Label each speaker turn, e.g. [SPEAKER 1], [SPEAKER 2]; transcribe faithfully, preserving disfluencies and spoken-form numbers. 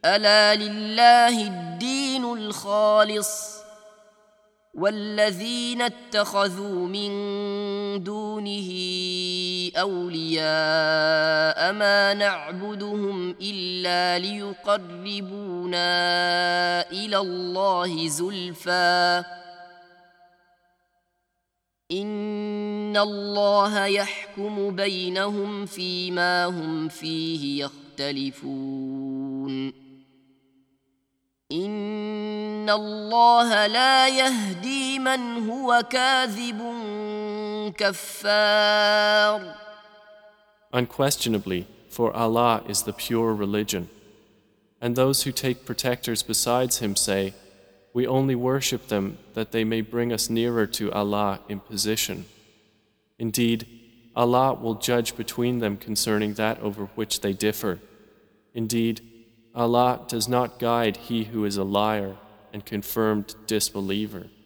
[SPEAKER 1] ألا لله الدين الخالص والذين اتخذوا من دونه أولياء ما نعبدهم إلا ليقربونا إلى الله زلفى إن الله يحكم بينهم فيما هم فيه يختلفون إن الله لا يهدي من هو كاذب كفار.
[SPEAKER 2] Unquestionably, for Allah is the pure religion. And those who take protectors besides Him say, we only worship them that they may bring us nearer to Allah in position. Indeed, Allah will judge between them concerning that over which they differ. Indeed, Allah does not guide he who is a liar and confirmed disbeliever.